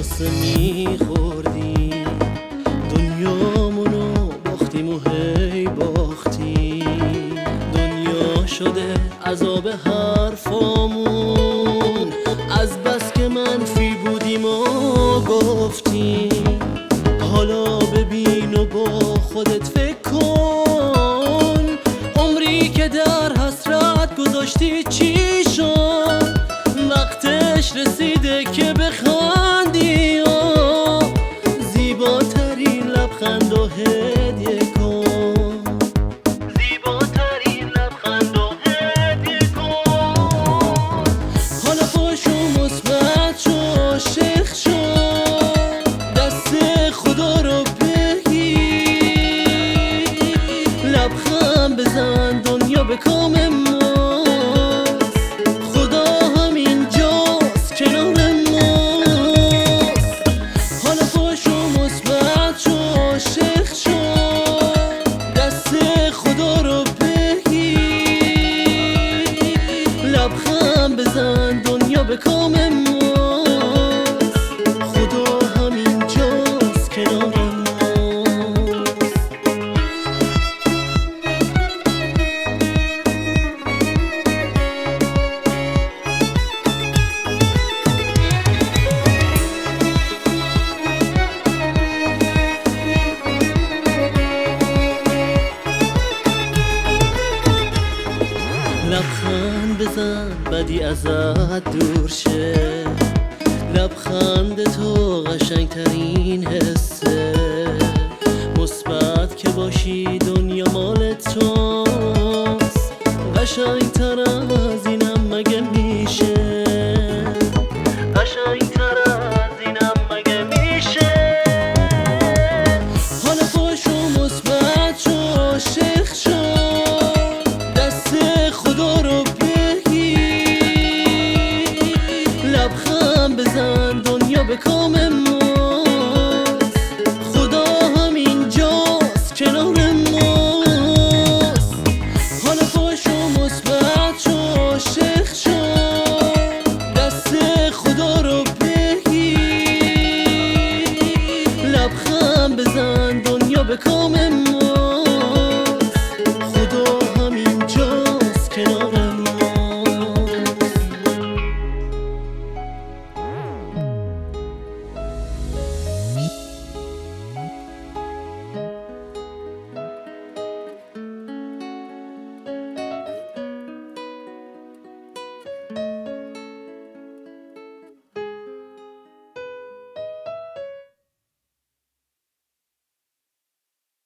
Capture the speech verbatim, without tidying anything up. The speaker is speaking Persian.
قصه میخوردیم، دنیامونو باختیم و هی باختیم. دنیا شده عذاب حرفامون، از بس که منفی بودیم و گفتیم. حالا ببین و با خودت فکر کن، عمری که در حسرت گذاشتی چی شد؟ وقتش رسیده که بخندی و زیباترین لبخند و هدیه کن. زیباترین لبخند و هدیه کن. حالا پاشو مثبت شو، عاشق شو، دست خدا رو بگیر. لبخند بزن، دنیا به کام ماست، خدا همینجاست کنار ماست. حالا پاشو مثبت شو، عاشق شو، دست خدا رو بگیر. لبخند بزن، دنیا به کام ماست، خدا همینجاست کنار ماست. لبخند بزن بدی ازت دور شه، لبخند تو قشنگترین حسه. مثبت که باشی دنیا ما